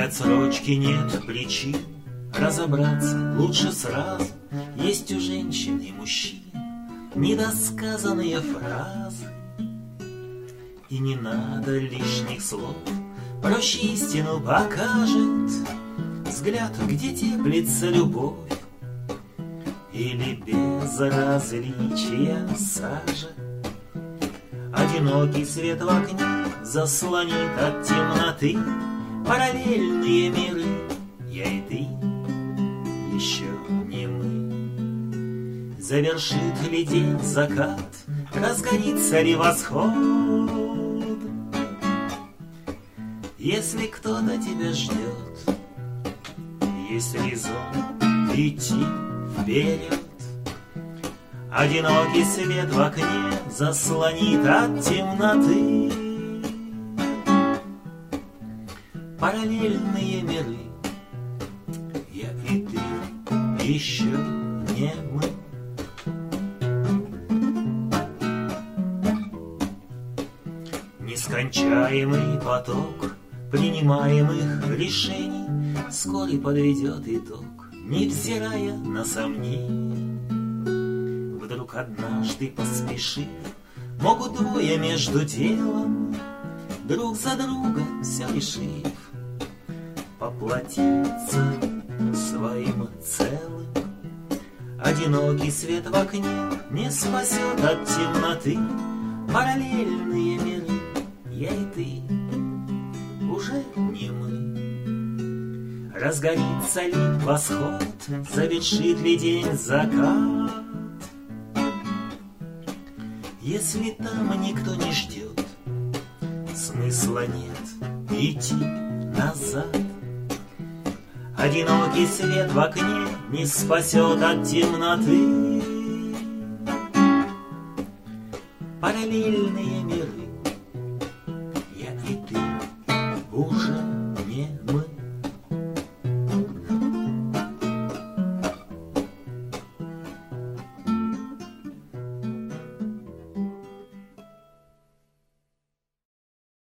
отсрочки нет причин разобраться лучше сразу. Есть у женщин и мужчин недосказанные фразы. И не надо лишних слов, проще истину покажет взгляд, где теплится любовь или безразличие сажа. Одинокий свет в окне заслонит от темноты параллельные миры. Я и ты еще не мы. Завершит ли день закат, разгорится ли восход? Если кто-то тебя ждет, есть резон идти вперед. Одинокий свет в окне заслонит от темноты параллельные миры. Я и ты еще не мы. Нескончаемый поток принимаемых решений вскоре подведет итог, невзирая на сомнения. Вдруг однажды поспешив, могут двое между делом, друг за друга все решив, поплатиться своим целым. Одинокий свет в окне не спасет от темноты параллельные миры. Я и ты уже не мы. Разгорится ли восход, завершит ли день закат? Если там никто не ждет, смысла нет идти назад. Одинокий свет в окне не спасет от темноты параллельные миры.